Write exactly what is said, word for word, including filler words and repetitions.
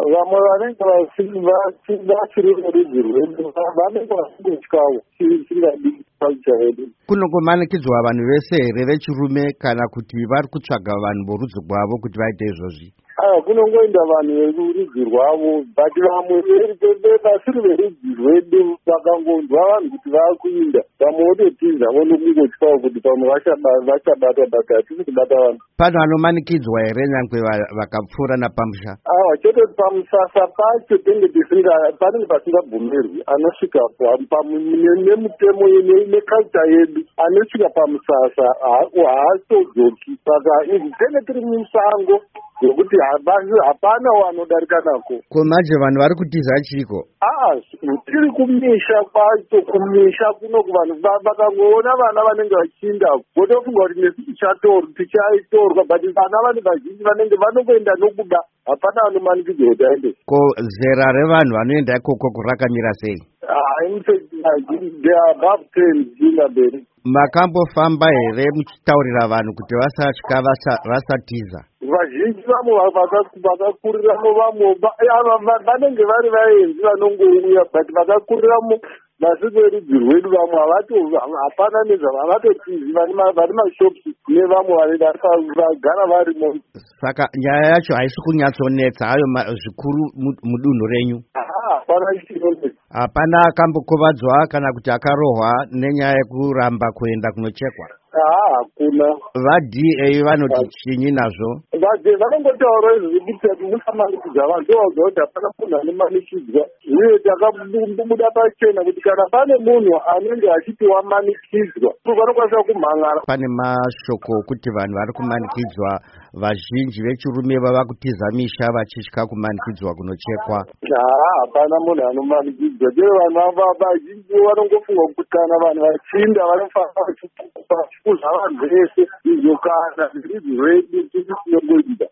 vamwe vanenge vachiri verudzi rwedu vanenge vasingotyawo chingadi culture yedu. Kunongomanikidzwa vanhu vese here vechirume kana kuti vari kutsvaga vanhu vorudzi rwavo kuti vaite izvozvi? aya kunongoenda vanhu verudzi rwavo but vamwe vasiri verudzi rwedu vakangonzwa vanhu kuti vakuinda vamwe vototiza vonokungotyawo kuti pamwe vachabata bata hatisi kubata vanhu. Pano vanomanikidzwa here nyangwe vakapfuura napamusha? Awa chototi pamusasa pacho tenge tisinga panenge pasingabvumirwi anosvikapo nemutemo neculture yedu anosvika pamusasa haatodzoki saka izvi tenge tiri musango zvokuti hapana wanodarika nako. Ko manje vanhu vari kutiza chiko? aa tiri kumisha kwacho kumisha kuno kuvanhu vakangoona vana vanenge vachiinda votofunga kuti nesu tichaitorwa but vana vane vazhinji vanenge vanongoenda nokuda hapana anomanikidzwa kuti aende. Ko zera revanhu vanoenda ikoko rakamira sei? Above makambofamba here muchitaurira vanhu kuti vasatya vasatiza? Vazhinji vamwe vakakuriramo vamwe vanenge vari vaenzi vanongouya but vakakuriramo vasi verudzi rwedu vamwe hapana nezvavavatotizi vari mashops nevamwe vagara varimo. Saka nyaya yacho haisi kunyatsonetsa hayo zvikuru mudunhu renyu? Hapana chinonetsa. Hapana akambokovadzwa kana kuti akarohwa nenyaya yekuramba kuenda kunochekwa? Hakuna. Va-D A vanoti chinyi nazvo? Vanongotaura izvi kuti musamanikidzwa vanhu ndovaudza kuti hapana munhu anomanikidzwa uye takabuda pachena kuti kana pane munhu anenge achiti wamanikidzwa vanokwanisa kumhangara. Pane mashoko okuti vanhu vari kumanikidzwa vazhinji vechirume vava kutiza misha vachitya kumanikidzwa kunochekwa. Hapana munhu anomanikidzwa chero vanhu vazhinji vanongofunga kuti kana vanhu vachinda vanofamba vachikuza vanhu vese izvo kana zvirudzi rwedu tisi tinongoita.